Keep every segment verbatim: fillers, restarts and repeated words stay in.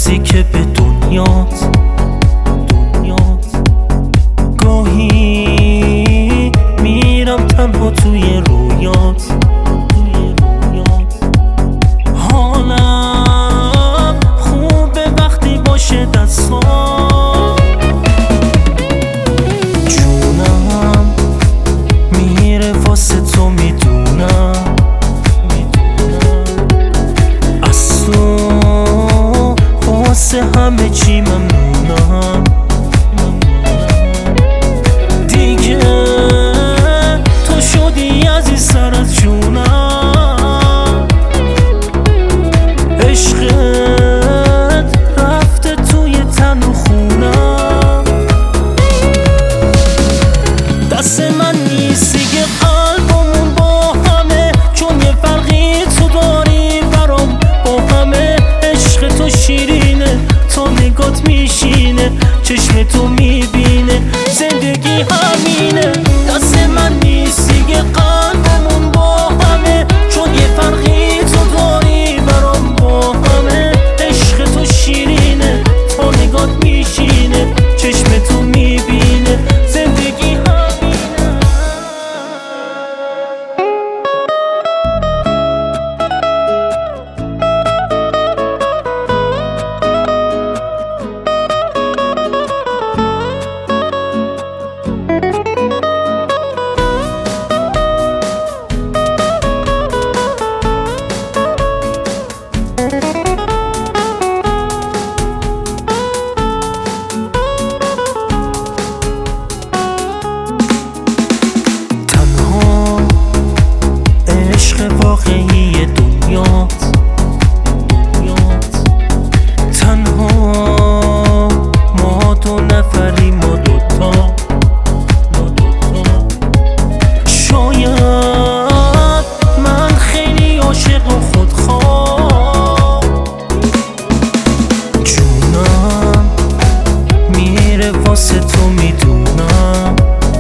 کسی که به دنیات دنیات گاهی میرم تنها توی رویات توی رویات حالم خوبه وقتی باشه دستات جونم میره واسه تو میدونم از تو واسه همه چی ممنونم دیگه تو شدی عزیز سر از جونم عشقت رفته توی تن و خونم دست من نیستی که قلبمون با همه چون یه فرقی تو داری برام با همه عشق تو شیرینه تا نگات میشینه چشم تو میبینه زندگی همینه دست من نیستی که قلبمون با همه چون یه فرقی تو داری برام با همه عشق تو شیرینه تا نگات میشینه چشم تو میبینه زندگی همینه. واقعی دنیات دنیات تنها ما دو نفری ما دوتا ما دوتا شاید من خیلی عاشق و خودخواه جونم میره واسه تو میدونم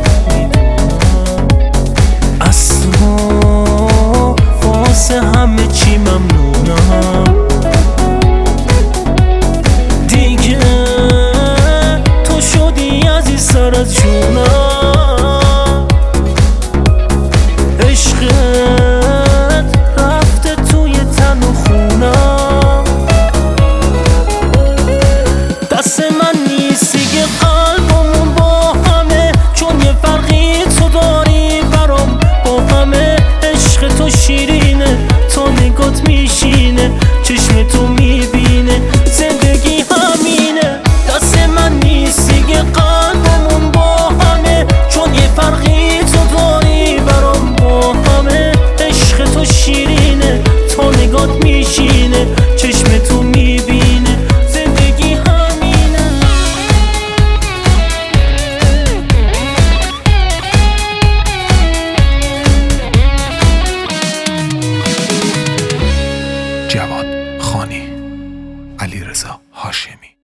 از تو واسه همه چی ممنونم دیگه تو شدی عزیز سر از جونم